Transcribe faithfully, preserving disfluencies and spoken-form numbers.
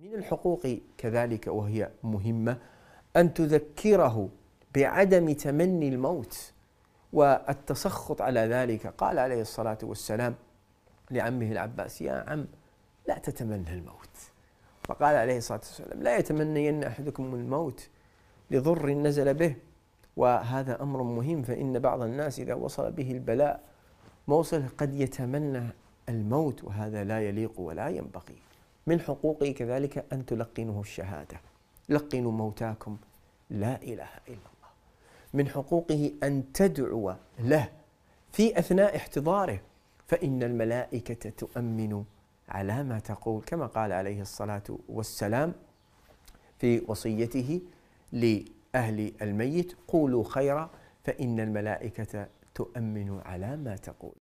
من الحقوق كذلك وهي مهمة أن تذكره بعدم تمني الموت والتسخط على ذلك. قال عليه الصلاة والسلام لعمه العباس: يا عم لا تتمنى الموت. فقال عليه الصلاة والسلام: لا يتمنين أحدكم الموت لضر نزل به. وهذا أمر مهم، فإن بعض الناس إذا وصل به البلاء موصل قد يتمنى الموت، وهذا لا يليق ولا ينبغي. من حقوقه كذلك أن تلقنه الشهادة: لقنوا موتاكم لا إله إلا الله. من حقوقه أن تدعو له في أثناء احتضاره، فإن الملائكة تؤمن على ما تقول، كما قال عليه الصلاة والسلام في وصيته لأهل الميت: قولوا خيرا فإن الملائكة تؤمن على ما تقول.